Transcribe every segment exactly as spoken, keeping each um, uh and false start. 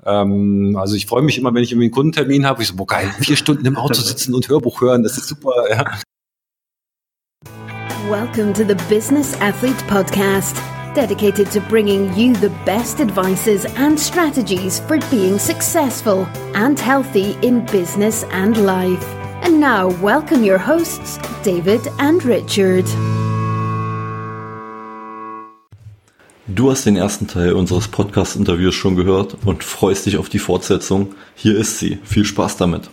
Ähm, also ich freue mich immer, wenn ich irgendwie einen Kundentermin habe, ich so, boah geil, vier Stunden im Auto sitzen und Hörbuch hören, das ist super. Ja. Welcome to the Business Athlete Podcast, dedicated to bringing you the best advices and strategies for being successful and healthy in business and life. And now, welcome your hosts, David and Richard. Du hast den ersten Teil unseres Podcast-Interviews schon gehört und freust dich auf die Fortsetzung. Hier ist sie. Viel Spaß damit.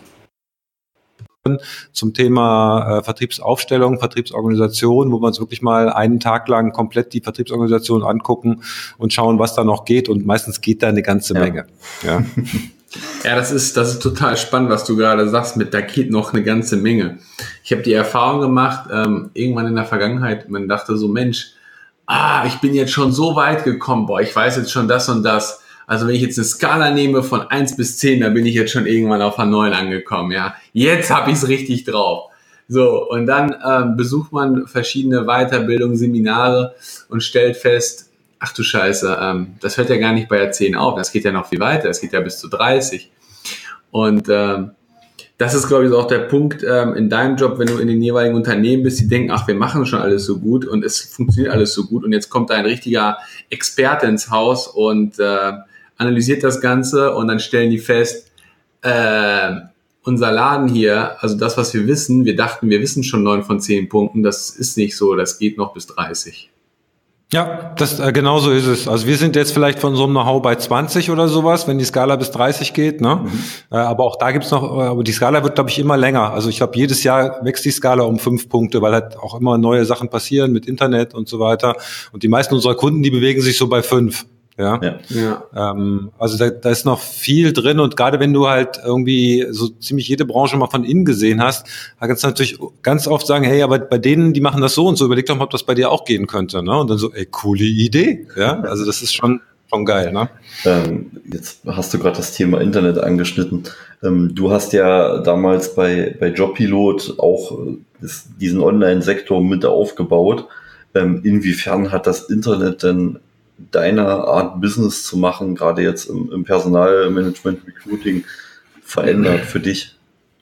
Zum Thema äh, Vertriebsaufstellung, Vertriebsorganisation, wo wir uns wirklich mal einen Tag lang komplett die Vertriebsorganisation angucken und schauen, was da noch geht. Und meistens geht da eine ganze ja. Menge. Ja. Ja, das ist, das ist total spannend, was du gerade sagst mit, da geht noch eine ganze Menge. Ich habe die Erfahrung gemacht, ähm, irgendwann in der Vergangenheit, man dachte so, Mensch, ah, ich bin jetzt schon so weit gekommen, boah, ich weiß jetzt schon das und das. Also wenn ich jetzt eine Skala nehme von eins bis zehn, dann bin ich jetzt schon irgendwann auf einer neun angekommen, ja. Jetzt habe ich es richtig drauf. So, und dann ähm, besucht man verschiedene Weiterbildungen, Seminare und stellt fest, ach du Scheiße, ähm, das hört ja gar nicht bei der zehn auf, das geht ja noch viel weiter, das geht ja bis zu dreißig. Und ähm, das ist, glaube ich, auch der Punkt ähm, in deinem Job, wenn du in den jeweiligen Unternehmen bist, die denken, ach, wir machen schon alles so gut und es funktioniert alles so gut und jetzt kommt da ein richtiger Experte ins Haus und äh, analysiert das Ganze und dann stellen die fest, äh, unser Laden hier, also das, was wir wissen, wir dachten, wir wissen schon neun von zehn Punkten, das ist nicht so, das geht noch bis dreißig. Ja, das äh, genau so ist es. Also wir sind jetzt vielleicht von so einem Know-how bei zwanzig oder sowas, wenn die Skala bis dreißig geht, ne? Mhm. Äh, aber auch da gibt's noch, äh, aber die Skala wird, glaube ich, immer länger. Also ich glaube, jedes Jahr wächst die Skala um fünf Punkte, weil halt auch immer neue Sachen passieren mit Internet und so weiter. Und die meisten unserer Kunden, die bewegen sich so bei fünf. Ja, ja. ja. Ähm, also da, da ist noch viel drin und gerade wenn du halt irgendwie so ziemlich jede Branche mal von innen gesehen hast, da kannst du natürlich ganz oft sagen, hey, aber bei denen, die machen das so und so, überleg doch mal, ob das bei dir auch gehen könnte, ne? Und dann so, ey, coole Idee, ja, also das ist schon schon geil, ne? Ähm, jetzt hast du gerade das Thema Internet angeschnitten. Ähm, du hast ja damals bei bei Jobpilot auch das, diesen Online-Sektor mit aufgebaut. Ähm, inwiefern hat das Internet denn deine Art Business zu machen, gerade jetzt im, im Personalmanagement, Recruiting, verändert für dich?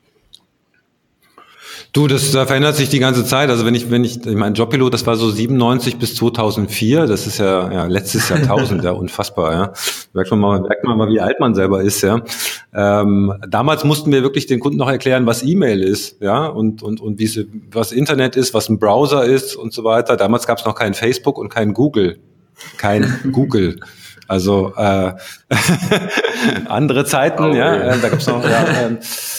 Du, das da verändert sich die ganze Zeit. Also wenn ich, wenn ich, ich mein Jobpilot, das war so siebenundneunzig bis zweitausendvier. Das ist ja, ja letztes Jahrtausend, ja, unfassbar, ja. Merkt man mal, merkt man mal, wie alt man selber ist, ja. Ähm, damals mussten wir wirklich den Kunden noch erklären, was E-Mail ist, ja, und und und wie was Internet ist, was ein Browser ist und so weiter. Damals gab es noch kein Facebook und kein Google. Kein Google. Also äh, andere Zeiten, oh, ja, äh, da gibt's noch ja, äh,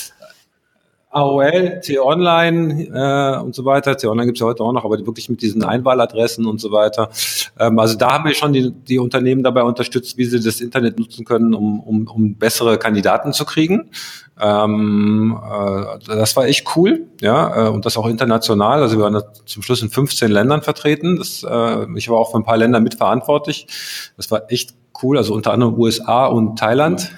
A O L, T-Online äh, und so weiter. T-Online gibt's ja heute auch noch, aber wirklich mit diesen Einwahladressen und so weiter. Ähm, also da haben wir schon die, die Unternehmen dabei unterstützt, wie sie das Internet nutzen können, um, um, um bessere Kandidaten zu kriegen. Ähm, äh, das war echt cool, ja, äh, und das auch international. Also wir waren zum Schluss in fünfzehn Ländern vertreten. Das, äh, ich war auch für ein paar Länder mitverantwortlich. Das war echt cool, also unter anderem U S A und Thailand.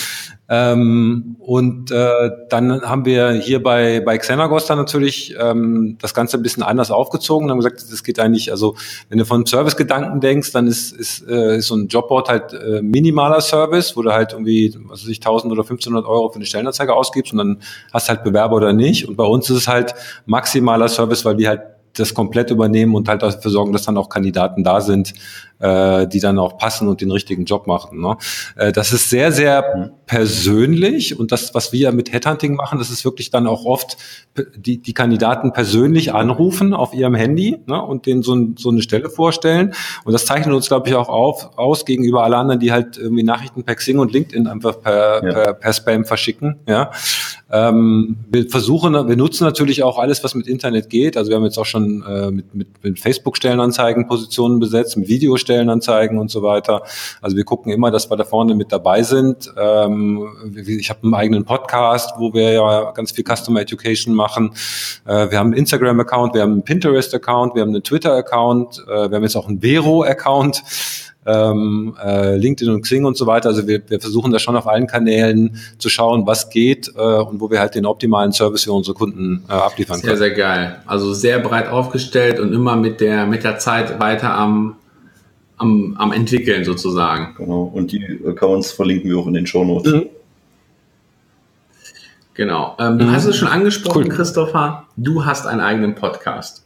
Ähm, und äh, dann haben wir hier bei bei Xenagos dann natürlich ähm, das Ganze ein bisschen anders aufgezogen und haben gesagt, das geht eigentlich, also wenn du von Servicegedanken denkst, dann ist ist, äh, ist so ein Jobboard halt äh, minimaler Service, wo du halt irgendwie, was weiß ich, tausend oder fünfzehnhundert Euro für eine Stellenanzeige ausgibst und dann hast halt Bewerber oder nicht. Und bei uns ist es halt maximaler Service, weil wir halt das komplett übernehmen und halt dafür sorgen, dass dann auch Kandidaten da sind, äh, die dann auch passen und den richtigen Job machen. Ne? Äh, das ist sehr, sehr persönlich und das, was wir mit Headhunting machen, das ist wirklich dann auch oft die, die Kandidaten persönlich anrufen auf ihrem Handy, ne, und denen so, ein, so eine Stelle vorstellen. Und das zeichnet uns, glaube ich, auch auf, aus gegenüber alle anderen, die halt irgendwie Nachrichten per Xing und LinkedIn einfach per, ja. per, per Spam verschicken. Ja. Ähm, wir versuchen, wir nutzen natürlich auch alles, was mit Internet geht. Also wir haben jetzt auch schon äh, mit, mit, mit Facebook-Stellenanzeigen Positionen besetzt, mit Videostellenanzeigen und so weiter. Also wir gucken immer, dass wir da vorne mit dabei sind. Ähm, ich habe einen eigenen Podcast, wo wir ja ganz viel Customer Education machen. Äh, wir haben einen Instagram-Account, wir haben einen Pinterest-Account, wir haben einen Twitter-Account, äh, wir haben jetzt auch einen Vero-Account. Ähm, äh, LinkedIn und Xing und so weiter. Also wir, wir versuchen da schon auf allen Kanälen zu schauen, was geht äh, und wo wir halt den optimalen Service für unsere Kunden äh, abliefern sehr, können. Sehr, sehr geil. Also sehr breit aufgestellt und immer mit der mit der Zeit weiter am am, am entwickeln sozusagen. Genau, und die Accounts verlinken wir auch in den Shownotes. Mhm. Genau. Ähm, du mhm. hast es schon angesprochen, cool. Christopher, du hast einen eigenen Podcast.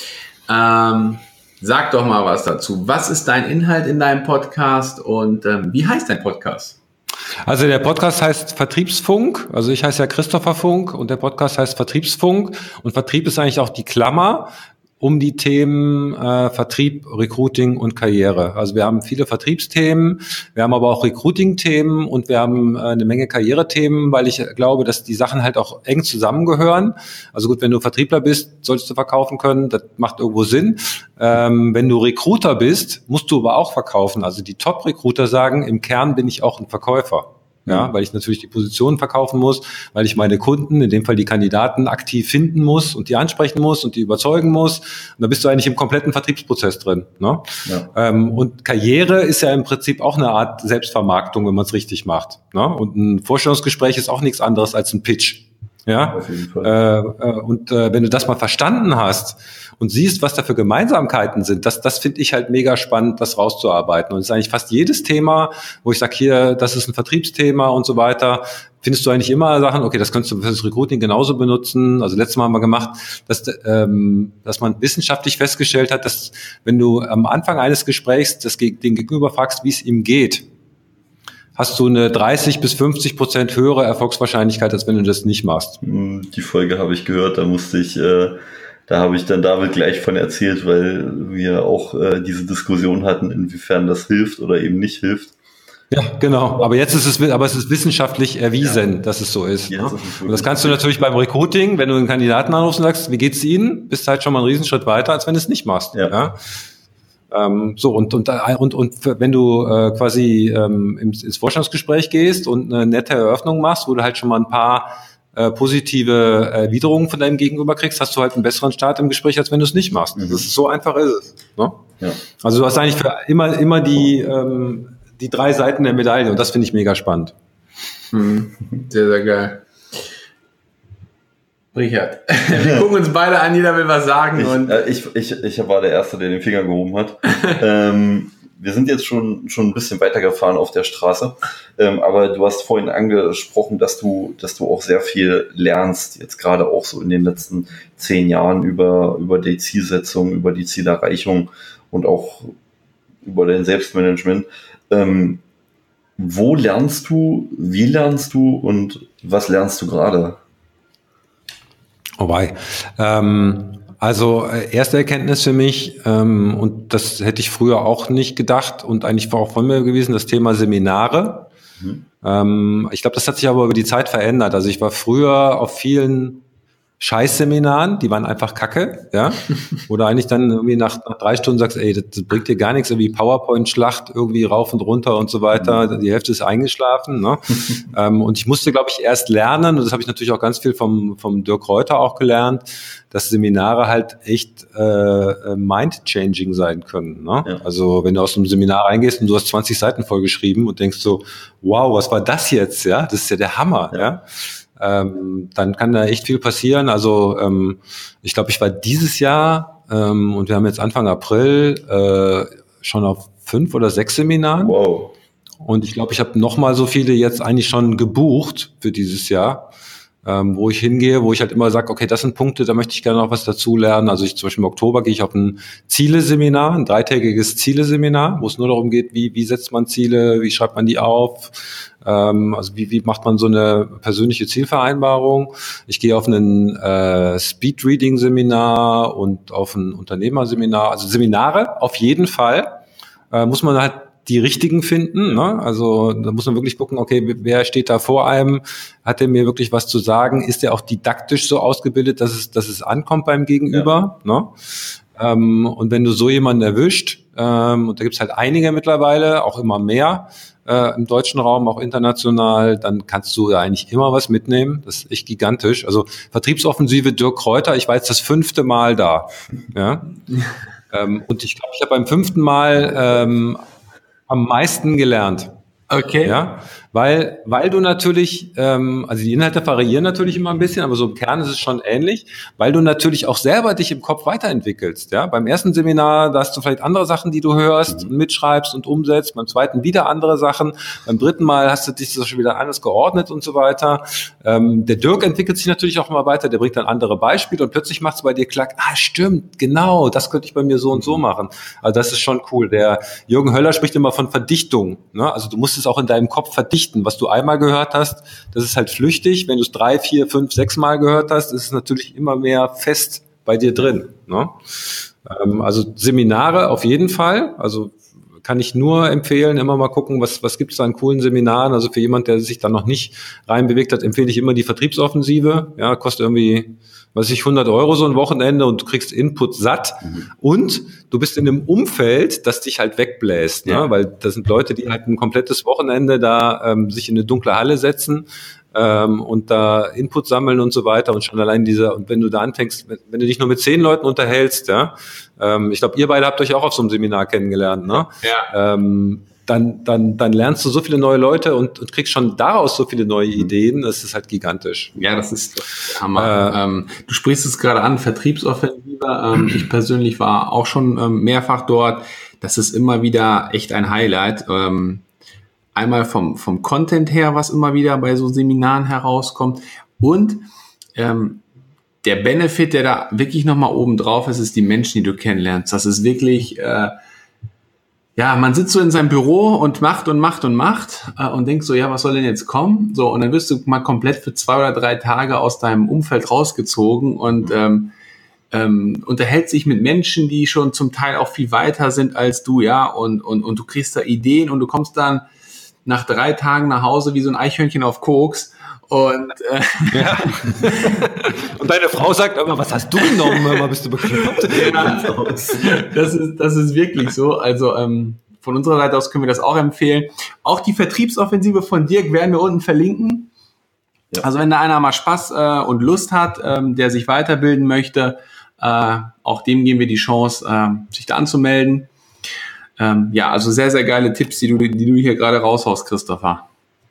Ähm, sag doch mal was dazu. Was ist dein Inhalt in deinem Podcast und ähm, wie heißt dein Podcast? Also der Podcast heißt Vertriebsfunk, also ich heiße ja Christopher Funk und der Podcast heißt Vertriebsfunk und Vertrieb ist eigentlich auch die Klammer um die Themen äh, Vertrieb, Recruiting und Karriere. Also wir haben viele Vertriebsthemen, wir haben aber auch Recruiting-Themen und wir haben äh, eine Menge Karrierethemen, weil ich glaube, dass die Sachen halt auch eng zusammengehören. Also gut, wenn du Vertriebler bist, solltest du verkaufen können, das macht irgendwo Sinn. Ähm, wenn du Recruiter bist, musst du aber auch verkaufen. Also die Top-Recruiter sagen, im Kern bin ich auch ein Verkäufer. Ja, weil ich natürlich die Position verkaufen muss, weil ich meine Kunden, in dem Fall die Kandidaten, aktiv finden muss und die ansprechen muss und die überzeugen muss. Und da bist du eigentlich im kompletten Vertriebsprozess drin. Ne? Ja. Ähm, und Karriere ist ja im Prinzip auch eine Art Selbstvermarktung, wenn man es richtig macht. Ne? Und ein Vorstellungsgespräch ist auch nichts anderes als ein Pitch. Ja, auf jeden Fall. Äh, und äh, wenn du das mal verstanden hast und siehst, was da für Gemeinsamkeiten sind, das, das finde ich halt mega spannend, das rauszuarbeiten. Und es ist eigentlich fast jedes Thema, wo ich sage, hier, das ist ein Vertriebsthema und so weiter, findest du eigentlich immer Sachen, okay, das könntest du für das Recruiting genauso benutzen. Also letztes Mal haben wir gemacht, dass, ähm, dass man wissenschaftlich festgestellt hat, dass wenn du am Anfang eines Gesprächs das, den Gegenüber fragst, wie es ihm geht, hast du eine dreißig bis fünfzig Prozent höhere Erfolgswahrscheinlichkeit, als wenn du das nicht machst. Die Folge habe ich gehört, da musste ich, äh, da habe ich dann David gleich von erzählt, weil wir auch äh, diese Diskussion hatten, inwiefern das hilft oder eben nicht hilft. Ja, genau. Aber jetzt ist es, aber es ist wissenschaftlich erwiesen, ja, dass es so ist. Ne? Ist und das kannst du natürlich beim Recruiting, wenn du einen Kandidaten anrufst und sagst, wie geht's Ihnen, bist halt schon mal einen Riesenschritt weiter, als wenn du es nicht machst. Ja. Ja? Ähm, so und und und und wenn du äh, quasi ähm, ins, ins Vorstellungsgespräch gehst und eine nette Eröffnung machst, wo du halt schon mal ein paar äh, positive Erwiderungen von deinem Gegenüber kriegst, hast du halt einen besseren Start im Gespräch, als wenn du es nicht machst. Mhm. Das ist, so einfach ist es. Ne? Ja. Also du hast eigentlich für immer immer die ähm, die drei Seiten der Medaille und das finde ich mega spannend. Mhm. Sehr sehr geil. Richard, wir gucken uns beide an, jeder will was sagen. Ich, und äh, ich, ich, ich war der Erste, der den Finger gehoben hat. ähm, wir sind jetzt schon, schon ein bisschen weitergefahren auf der Straße, ähm, aber du hast vorhin angesprochen, dass du, dass du auch sehr viel lernst, jetzt gerade auch so in den letzten zehn Jahren über, über die Zielsetzung, über die Zielerreichung und auch über dein Selbstmanagement. Ähm, wo lernst du, wie lernst du und was lernst du gerade? Wobei, ähm, also äh, erste Erkenntnis für mich, ähm, und das hätte ich früher auch nicht gedacht und eigentlich war auch von mir gewesen, das Thema Seminare. Mhm. Ähm, ich glaube, das hat sich aber über die Zeit verändert. Also ich war früher auf vielen Scheißseminaren, die waren einfach kacke, ja, oder eigentlich dann irgendwie nach, nach drei Stunden sagst, ey, das, das bringt dir gar nichts, irgendwie PowerPoint-Schlacht, irgendwie rauf und runter und so weiter, die Hälfte ist eingeschlafen, ne, ähm, und ich musste, glaube ich, erst lernen, und das habe ich natürlich auch ganz viel vom, vom Dirk Reuter auch gelernt, dass Seminare halt echt äh, mind-changing sein können, ne, ja. Also wenn du aus einem Seminar reingehst und du hast zwanzig Seiten vollgeschrieben und denkst so, wow, was war das jetzt, ja, das ist ja der Hammer, ja, ja? Ähm, dann kann da echt viel passieren. Also ähm, ich glaube, ich war dieses Jahr ähm, und wir haben jetzt Anfang April äh, schon auf fünf oder sechs Seminaren. Wow. Und ich glaube, ich habe noch mal so viele jetzt eigentlich schon gebucht für dieses Jahr, ähm, wo ich hingehe, wo ich halt immer sage, okay, das sind Punkte, da möchte ich gerne noch was dazu lernen. Also ich zum Beispiel im Oktober gehe ich auf ein Zieleseminar, ein dreitägiges Zieleseminar, wo es nur darum geht, wie, wie setzt man Ziele, wie schreibt man die auf, ähm, also wie, wie macht man so eine persönliche Zielvereinbarung. Ich gehe auf ein äh, Speed-Reading-Seminar und auf ein Unternehmerseminar, also Seminare auf jeden Fall, äh, muss man halt die richtigen finden, ne? Also da muss man wirklich gucken, okay, wer steht da vor einem, hat der mir wirklich was zu sagen, ist der auch didaktisch so ausgebildet, dass es, dass es ankommt beim Gegenüber, ja. Ne? Ähm, und wenn du so jemanden erwischt, ähm, und da gibt's halt einige mittlerweile, auch immer mehr äh, im deutschen Raum, auch international, dann kannst du ja eigentlich immer was mitnehmen, das ist echt gigantisch. Also Vertriebsoffensive Dirk Kräuter, ich war jetzt das fünfte Mal da, ja. ähm, und ich glaube, ich habe beim fünften Mal ähm, am meisten gelernt. Okay. Ja, weil weil du natürlich, ähm, also die Inhalte variieren natürlich immer ein bisschen, aber so im Kern ist es schon ähnlich, weil du natürlich auch selber dich im Kopf weiterentwickelst. Ja, beim ersten Seminar, da hast du vielleicht andere Sachen, die du hörst und mitschreibst und umsetzt. Beim zweiten wieder andere Sachen. Beim dritten Mal hast du dich das schon wieder anders geordnet und so weiter. Ähm, der Dirk entwickelt sich natürlich auch immer weiter. Der bringt dann andere Beispiele und plötzlich macht es bei dir klack. Ah, stimmt, genau, das könnte ich bei mir so und so machen. Also das ist schon cool. Der Jürgen Höller spricht immer von Verdichtung. Ne? Also du musst es auch in deinem Kopf verdichten. Was du einmal gehört hast, das ist halt flüchtig. Wenn du es drei, vier, fünf, sechs Mal gehört hast, ist es natürlich immer mehr fest bei dir drin. Ne? Ähm, also Seminare auf jeden Fall. Also kann ich nur empfehlen, immer mal gucken, was was gibt es da an coolen Seminaren. Also für jemand, der sich da noch nicht reinbewegt hat, empfehle ich immer die Vertriebsoffensive. Ja, kostet irgendwie, was weiß ich, hundert Euro so ein Wochenende und du kriegst Input satt. Mhm. Und du bist in einem Umfeld, das dich halt wegbläst. Ja. Ne? Weil das sind Leute, die halt ein komplettes Wochenende da ähm, sich in eine dunkle Halle setzen ähm, und da Input sammeln und so weiter. Und schon allein dieser, und wenn du da anfängst, wenn, wenn du dich nur mit zehn Leuten unterhältst, ja, ähm, ich glaube, ihr beide habt euch auch auf so einem Seminar kennengelernt, ne? Ja. Ähm, dann, dann, dann lernst du so viele neue Leute und, und kriegst schon daraus so viele neue Ideen. Das ist halt gigantisch. Ja, das ist Hammer. Äh, ähm, du sprichst es gerade an, Vertriebsoffensive. Ähm, ich persönlich war auch schon ähm, mehrfach dort. Das ist immer wieder echt ein Highlight. Ähm, einmal vom, vom Content her, was immer wieder bei so Seminaren herauskommt. Und ähm, der Benefit, der da wirklich nochmal oben drauf ist, ist die Menschen, die du kennenlernst. Das ist wirklich... Äh, Ja, man sitzt so in seinem Büro und macht und macht und macht äh, und denkt so, ja, was soll denn jetzt kommen? So, und dann wirst du mal komplett für zwei oder drei Tage aus deinem Umfeld rausgezogen und ähm, ähm, unterhält sich mit Menschen, die schon zum Teil auch viel weiter sind als du, ja, und und und du kriegst da Ideen und du kommst dann nach drei Tagen nach Hause wie so ein Eichhörnchen auf Koks. Und, äh, ja. Und deine Frau sagt immer, was hast du genommen? Immer bist du bekloppt. Ja, das ist, das ist wirklich so. Also ähm, von unserer Seite aus können wir das auch empfehlen. Auch die Vertriebsoffensive von Dirk werden wir unten verlinken. Ja. Also wenn da einer mal Spaß äh, und Lust hat, ähm, der sich weiterbilden möchte, äh, auch dem geben wir die Chance, äh, sich da anzumelden. Ähm, ja, also sehr, sehr geile Tipps, die du, die du hier gerade raushaust, Christopher.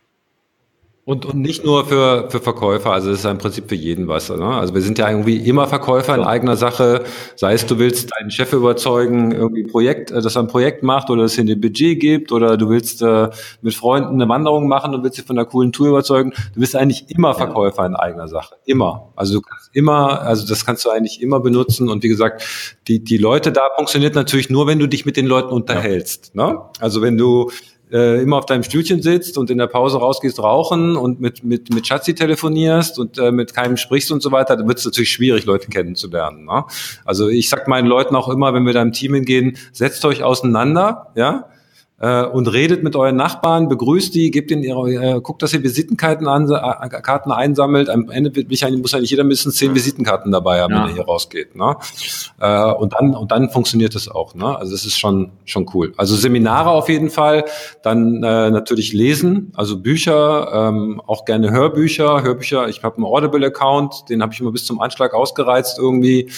Und, und nicht nur für, für Verkäufer, also das ist im Prinzip für jeden was. Ne? Also wir sind ja irgendwie immer Verkäufer in eigener Sache, sei es du willst deinen Chef überzeugen, irgendwie ein Projekt, dass er ein Projekt macht oder dass er dir ein Budget gibt oder du willst äh, mit Freunden eine Wanderung machen und willst sie von einer coolen Tour überzeugen. Du bist eigentlich immer Verkäufer in eigener Sache, immer. Also du kannst immer, also das kannst du eigentlich immer benutzen und wie gesagt, die, die Leute da funktioniert natürlich nur, wenn du dich mit den Leuten unterhältst. Ja. Ne? Also wenn du Äh, immer auf deinem Stühlchen sitzt und in der Pause rausgehst rauchen und mit mit mit Schatzi telefonierst und äh, mit keinem sprichst und so weiter, dann wird es natürlich schwierig, Leute kennenzulernen. Ne? Also ich sag meinen Leuten auch immer, wenn wir da im Team hingehen, setzt euch auseinander, ja, äh, und redet mit euren Nachbarn, begrüßt die, gebt ihnen ihre, äh, guckt, dass ihr Visitenkarten an, äh, Karten einsammelt. Am Ende wird mich eigentlich, muss eigentlich jeder mindestens zehn Visitenkarten dabei haben, ja, wenn er hier rausgeht. Ne? Äh, und dann und dann funktioniert es auch. Ne? Also es ist schon schon cool. Also Seminare auf jeden Fall, dann äh, natürlich lesen, also Bücher, ähm, auch gerne Hörbücher. Hörbücher. Ich habe einen Audible-Account, den habe ich immer bis zum Anschlag ausgereizt irgendwie.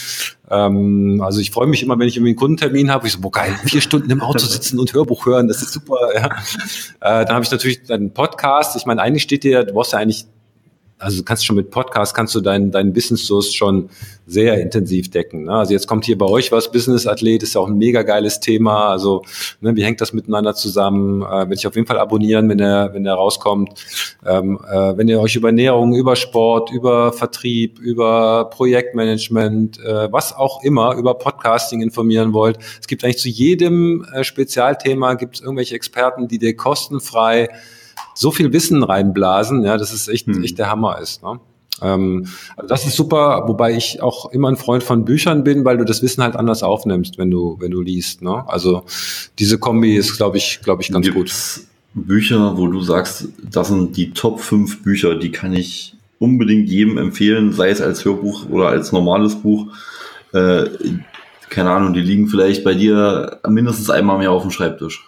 Ähm, also ich freue mich immer, wenn ich irgendwie einen Kundentermin habe. Ich so, boah geil, vier Stunden im Auto sitzen und Hörbuch hören, das ist super. Ja. Äh, dann habe ich natürlich einen Podcast. Ich meine, eigentlich steht dir, du brauchst ja eigentlich, also du kannst schon mit Podcast, kannst du deinen deinen Business-Source schon sehr intensiv decken. Ne? Also jetzt kommt hier bei euch was, Business-Athlet, ist ja auch ein mega geiles Thema. Also ne, wie hängt das miteinander zusammen? Äh, werde ich auf jeden Fall abonnieren, wenn er wenn er rauskommt. Ähm, äh, wenn ihr euch über Ernährung, über Sport, über Vertrieb, über Projektmanagement, äh, was auch immer, über Podcasting informieren wollt. Es gibt eigentlich zu jedem äh, Spezialthema gibt es irgendwelche Experten, die dir kostenfrei so viel Wissen reinblasen, ja, dass es echt, hm. echt der Hammer ist. Ne? Ähm, also das ist super, wobei ich auch immer ein Freund von Büchern bin, weil du das Wissen halt anders aufnimmst, wenn du, wenn du liest. Ne? Also diese Kombi ist, glaube ich, glaube ich, ganz Gibt's gut. Bücher, wo du sagst, das sind die Top fünf Bücher, die kann ich unbedingt jedem empfehlen, sei es als Hörbuch oder als normales Buch. Äh, keine Ahnung, die liegen vielleicht bei dir mindestens einmal mehr auf dem Schreibtisch.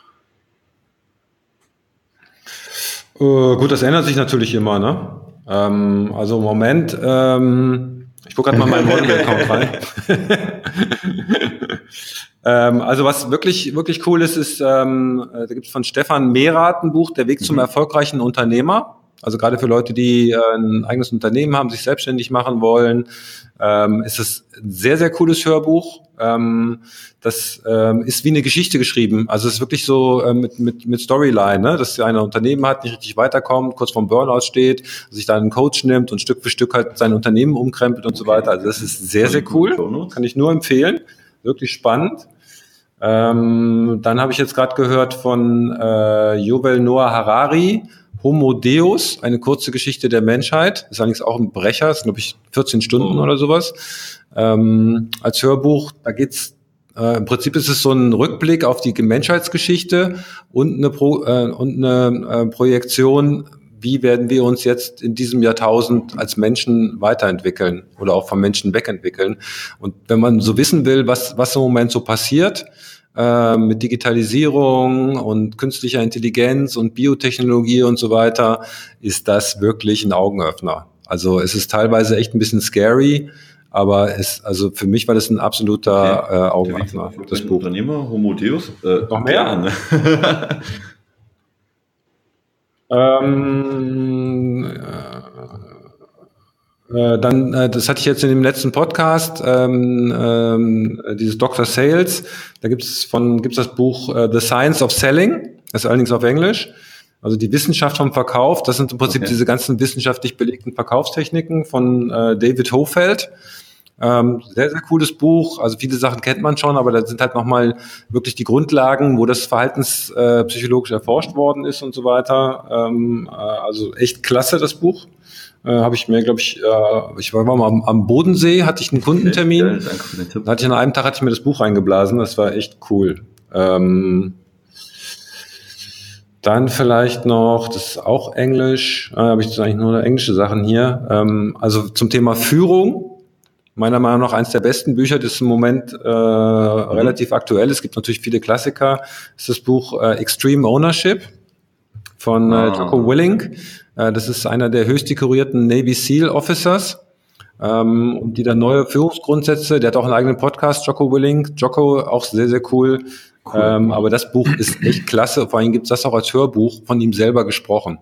Uh, gut, das ändert sich natürlich immer, ne? Ähm, also im Moment, ähm, ich gucke gerade mal meinen Audible-Account rein. Ähm, also was wirklich wirklich cool ist, ist, ähm, da gibt es von Stefan Mehrath ein Buch, Der Weg zum mhm. erfolgreichen Unternehmer. Also gerade für Leute, die äh, ein eigenes Unternehmen haben, sich selbstständig machen wollen, ähm, ist es ein sehr, sehr cooles Hörbuch. Ähm, das ähm, ist wie eine Geschichte geschrieben. Also es ist wirklich so äh, mit, mit, mit Storyline, ne? Dass einer ein Unternehmen hat, nicht richtig weiterkommt, kurz vorm Burnout steht, sich da einen Coach nimmt und Stück für Stück halt sein Unternehmen umkrempelt und okay. so weiter. Also das ist sehr, sehr cool. Kann ich nur empfehlen. Wirklich spannend. Ähm, dann habe ich jetzt gerade gehört von äh, Yuval Noah Harari, Homo Deus, eine kurze Geschichte der Menschheit. Ist allerdings auch ein Brecher, ist glaube ich vierzehn Stunden oh. oder sowas. Ähm, als Hörbuch, da geht's, äh, im Prinzip ist es so ein Rückblick auf die Menschheitsgeschichte und eine, Pro, äh, und eine äh, Projektion, wie werden wir uns jetzt in diesem Jahrtausend als Menschen weiterentwickeln oder auch vom Menschen wegentwickeln. Und wenn man so wissen will, was, was im Moment so passiert, äh, mit Digitalisierung und künstlicher Intelligenz und Biotechnologie und so weiter, ist das wirklich ein Augenöffner. Also es ist teilweise echt ein bisschen scary, aber es, also für mich war das ein absoluter okay. äh, Augenöffner. Das Buch. Unternehmer, Homo Deus. Äh, Noch mehr? ähm, äh, dann, äh, das hatte ich jetzt in dem letzten Podcast, ähm, ähm, dieses Doktor Sales. Da gibt es von gibt's das Buch äh, The Science of Selling. Das ist allerdings auf Englisch. Also die Wissenschaft vom Verkauf. Das sind im Prinzip okay. diese ganzen wissenschaftlich belegten Verkaufstechniken von äh, David Hofeld. Ähm, sehr, sehr cooles Buch. Also viele Sachen kennt man schon, aber da sind halt nochmal wirklich die Grundlagen, wo das verhaltenspsychologisch äh, erforscht worden ist und so weiter. Ähm, äh, also echt klasse, das Buch. Äh, habe ich mir, glaube ich, äh, ich war mal am, am Bodensee, hatte ich einen Kundentermin. Ja, danke für den Tipp. Da hatte ich an einem Tag hatte ich mir das Buch reingeblasen. Das war echt cool. Ähm, Dann vielleicht noch, das ist auch Englisch, äh, habe ich jetzt eigentlich nur englische Sachen hier. Ähm, also zum Thema Führung. Meiner Meinung nach eins der besten Bücher, das im Moment äh, mhm. relativ aktuell ist. Es gibt natürlich viele Klassiker. Das ist das Buch äh, Extreme Ownership von äh, Jocko Willink. Äh, das ist einer der höchst dekorierten Navy SEAL Officers. Ähm, und die dann neue Führungsgrundsätze, der hat auch einen eigenen Podcast, Jocko Willink. Jocko, auch sehr, sehr cool. cool. Ähm, aber das Buch ist echt klasse. Vor allem gibt es das auch als Hörbuch von ihm selber gesprochen.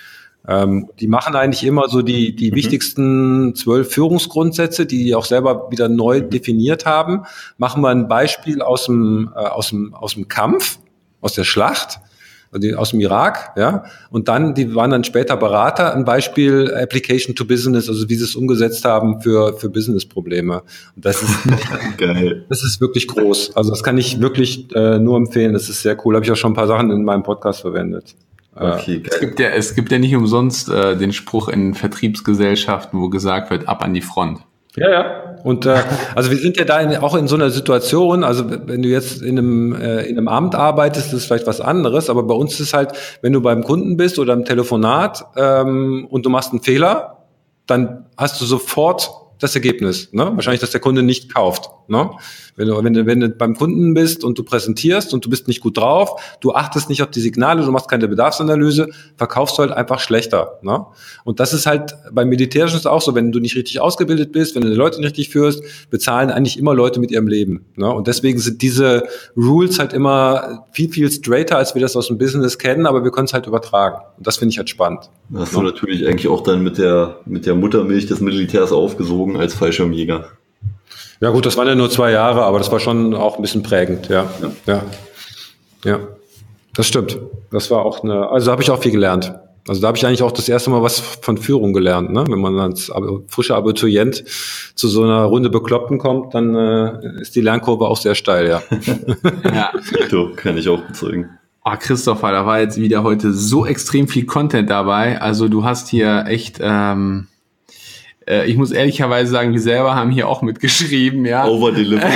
Ähm, die machen eigentlich immer so die, die mhm. wichtigsten zwölf Führungsgrundsätze, die die auch selber wieder neu definiert haben. Machen wir ein Beispiel aus dem, äh, aus dem, aus dem Kampf, aus der Schlacht, also aus dem Irak, ja. Und dann, die waren dann später Berater, ein Beispiel Application to Business, also wie sie es umgesetzt haben für, für Business-Probleme. Und das ist, geil. Das ist wirklich groß. Also das kann ich wirklich äh, nur empfehlen. Das ist sehr cool. Habe ich auch schon ein paar Sachen in meinem Podcast verwendet. Okay, es gibt ja, es gibt ja nicht umsonst äh, den Spruch in Vertriebsgesellschaften, wo gesagt wird, ab an die Front. Ja, ja. Und äh, also wir sind ja da in, auch in so einer Situation, also wenn du jetzt in einem, äh, in einem Amt arbeitest, ist vielleicht was anderes, aber bei uns ist es halt, wenn du beim Kunden bist oder im Telefonat ähm, und du machst einen Fehler, dann hast du sofort das Ergebnis, ne? Wahrscheinlich, dass der Kunde nicht kauft, ne? Wenn du, wenn du, wenn du beim Kunden bist und du präsentierst und du bist nicht gut drauf, du achtest nicht auf die Signale, du machst keine Bedarfsanalyse, verkaufst du halt einfach schlechter, ne? Und das ist halt beim Militärischen auch so, wenn du nicht richtig ausgebildet bist, wenn du die Leute nicht richtig führst, bezahlen eigentlich immer Leute mit ihrem Leben, ne? Und deswegen sind diese Rules halt immer viel, viel straighter, als wir das aus dem Business kennen, aber wir können es halt übertragen. Und das finde ich halt spannend. Das hast du natürlich eigentlich auch dann mit der, mit der Muttermilch des Militärs aufgesogen als Fallschirmjäger. Ja gut, das waren ja nur zwei Jahre, aber das war schon auch ein bisschen prägend, ja. Ja, ja. ja. Das stimmt. Das war auch eine, also da habe ich auch viel gelernt. Also da habe ich eigentlich auch das erste Mal was von Führung gelernt, ne? Wenn man als frischer Abiturient zu so einer Runde Bekloppten kommt, dann äh, ist die Lernkurve auch sehr steil, ja. Ja. Du, kann ich auch bezeugen. Oh, Christopher, da war jetzt wieder heute so extrem viel Content dabei. Also du hast hier echt, ähm, äh, ich muss ehrlicherweise sagen, wir selber haben hier auch mitgeschrieben, ja. Overdelivered.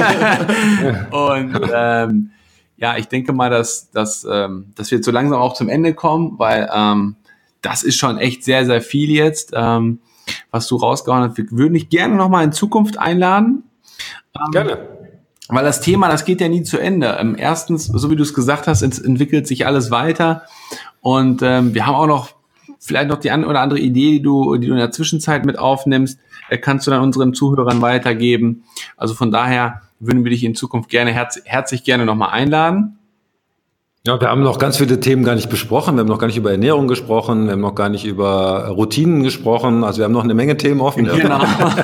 Und ähm, ja, ich denke mal, dass, dass, ähm, dass wir jetzt so langsam auch zum Ende kommen, weil ähm, das ist schon echt sehr, sehr viel jetzt, ähm, was du rausgehauen hast. Wir würden dich gerne nochmal in Zukunft einladen. Ähm, gerne. Weil das Thema, das geht ja nie zu Ende. Ähm, erstens, so wie du es gesagt hast, ent- entwickelt sich alles weiter. Und ähm, wir haben auch noch vielleicht noch die eine oder andere Idee, die du, die du in der Zwischenzeit mit aufnimmst, äh, kannst du dann unseren Zuhörern weitergeben. Also von daher würden wir dich in Zukunft gerne herz- herzlich gerne nochmal einladen. Ja, wir haben noch ganz viele Themen gar nicht besprochen. Wir haben noch gar nicht über Ernährung gesprochen. Wir haben noch gar nicht über Routinen gesprochen. Also wir haben noch eine Menge Themen offen. Genau.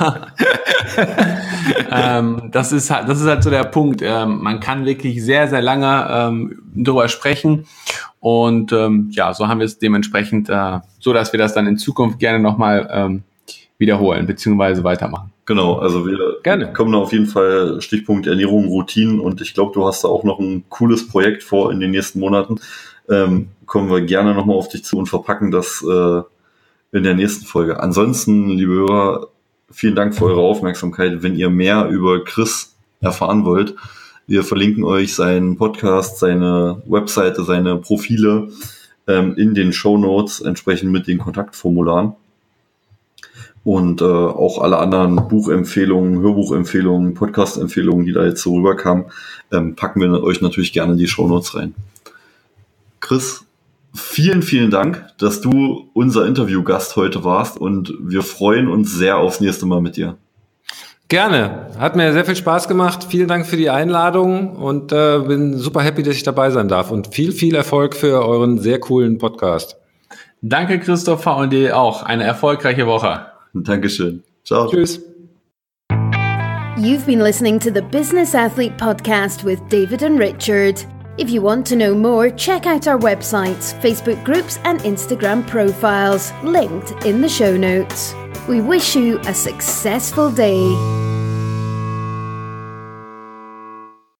ähm, das ist halt, das ist halt so der Punkt. Ähm, man kann wirklich sehr, sehr lange ähm, darüber sprechen. Und ähm, ja, so haben wir es dementsprechend, äh, so dass wir das dann in Zukunft gerne nochmal ähm, wiederholen beziehungsweise weitermachen. Genau, also wir Gerne. kommen da auf jeden Fall Stichpunkt Ernährung, Routinen und ich glaube, du hast da auch noch ein cooles Projekt vor in den nächsten Monaten. Ähm, kommen wir gerne nochmal auf dich zu und verpacken das äh, in der nächsten Folge. Ansonsten, liebe Hörer, vielen Dank für eure Aufmerksamkeit. Wenn ihr mehr über Chris erfahren wollt, wir verlinken euch seinen Podcast, seine Webseite, seine Profile ähm, in den Shownotes, entsprechend mit den Kontaktformularen. Und äh, auch alle anderen Buchempfehlungen, Hörbuchempfehlungen, Podcast-Empfehlungen, die da jetzt so rüberkamen, ähm, packen wir euch natürlich gerne in die Shownotes rein. Chris, vielen, vielen Dank, dass du unser Interviewgast heute warst und wir freuen uns sehr aufs nächste Mal mit dir. Gerne. Hat mir sehr viel Spaß gemacht. Vielen Dank für die Einladung und äh, bin super happy, dass ich dabei sein darf. Und viel, viel Erfolg für euren sehr coolen Podcast. Danke, Christopher, und dir auch. Eine erfolgreiche Woche. Dankeschön. Ciao. Tschüss. You've been listening to the Business Athlete Podcast with David and Richard. If you want to know more, check out our websites, Facebook groups, and Instagram profiles, linked in the show notes. We wish you a successful day.